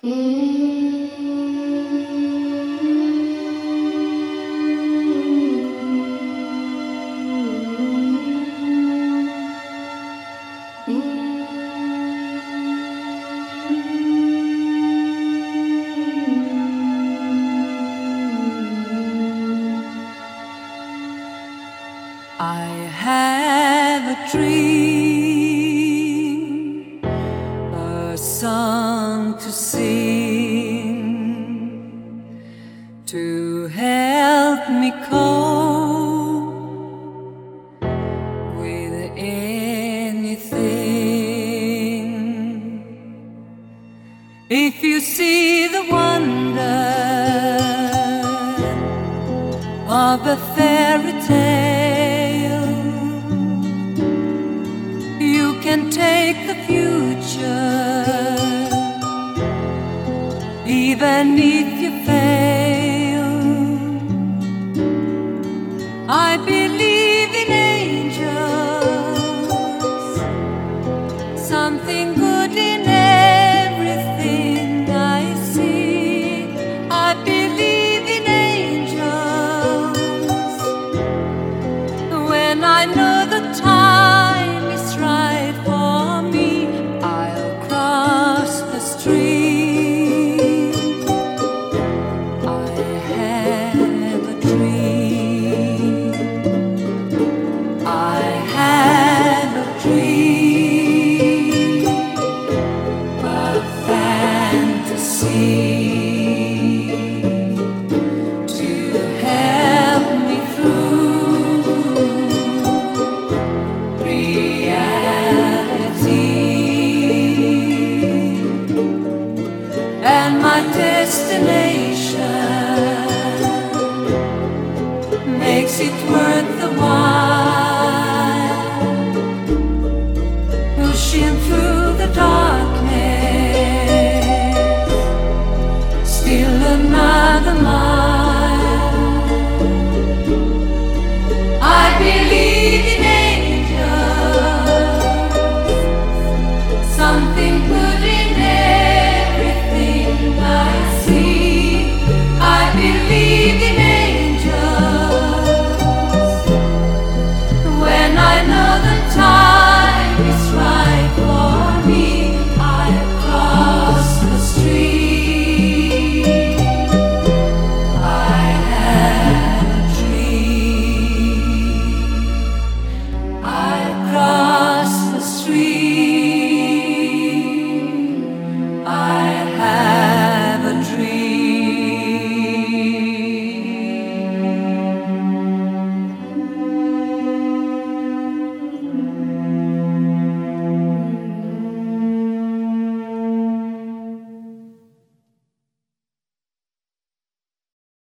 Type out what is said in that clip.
I have a dream, a song to sing, to help me cope with anything. If you see the wonder of a fairy tale, you can take the future, even if you fail. I believe in angels, something good in everything I see. I believe in angels when I know the time is right for me. I'll cross the street. I have a dream. I have a dream, a fantasy to help me through reality, and my destination makes it worth the while, pushing through the darkness, still another mile.